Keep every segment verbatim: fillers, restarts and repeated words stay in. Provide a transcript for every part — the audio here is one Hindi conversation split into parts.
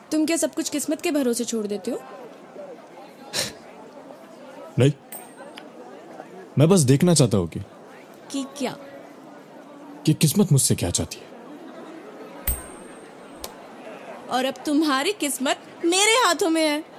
तुम क्या सब कुछ किस्मत के भरोसे छोड़ देते हो? नहीं, मैं बस देखना चाहता हूँ कि कि क्या? कि किस्मत मुझसे क्या चाहती है। और अब तुम्हारी किस्मत मेरे हाथों में है।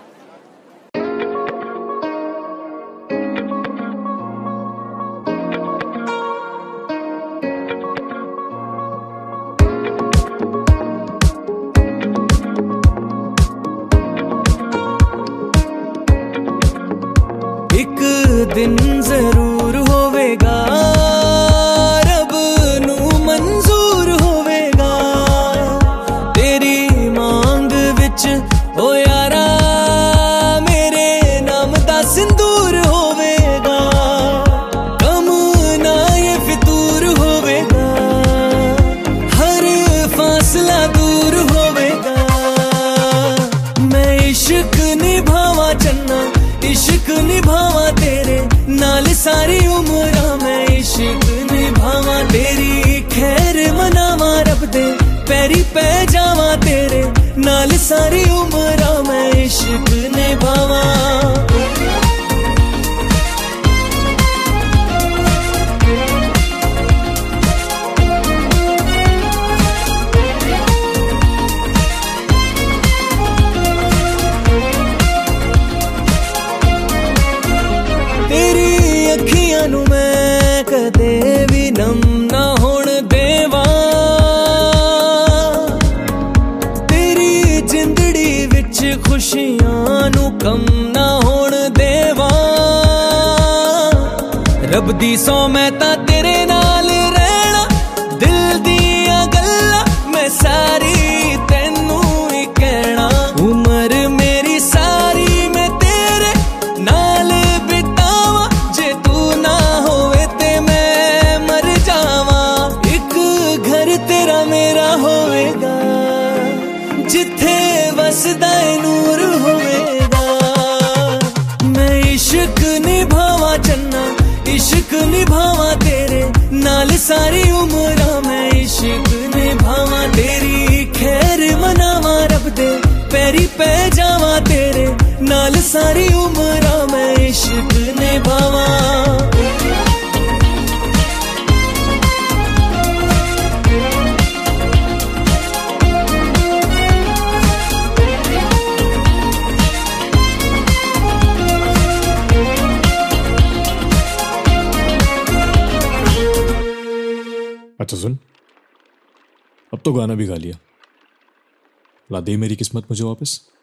एक दिन जरूर होवेगा, रब नू मंजूर होवेगा, तेरी मांग विच ओ यारा मेरे नाम दा सिंदूर होवेगा, कम ना ये फितूर होवेगा, हर फासला दूर होवेगा। मैं इश्क निभावा चन्ना, इश्क निभावा तेरे नाल सारी उम्र, मैं इश्क निभावा तेरी खैर मनावा रब दे पैरी पै जावा तेरे नाल सारी उम्र, मैं इश्क निभावा। कदे भी नम ना होण देवा, तेरी जिंदड़ी विच खुशियां नू कम ना होण देवा, रब दी सौ मैं तां तेरे नाल रहना, दिल दियां गल्लां मैं सारी तैनू ही कहना, उमर मेरी सारी मैं तेरे नाल बितावा, जे तू ना होवे तेरा मेरा होवेगा, जिथे वसदा नूर होवेगा। मैं इश्क निभावा चन्ना, इश्क निभावा तेरे नाल सारी उम्र, मैं इश्क निभावा तेरी खैर मनावा रब दे पैरी पै जावा तेरे नाल सारी उम्र, मैं इश्क निभावा। अच्छा सुन, अब तो गाना भी गा लिया, ला दे मेरी किस्मत मुझे वापस।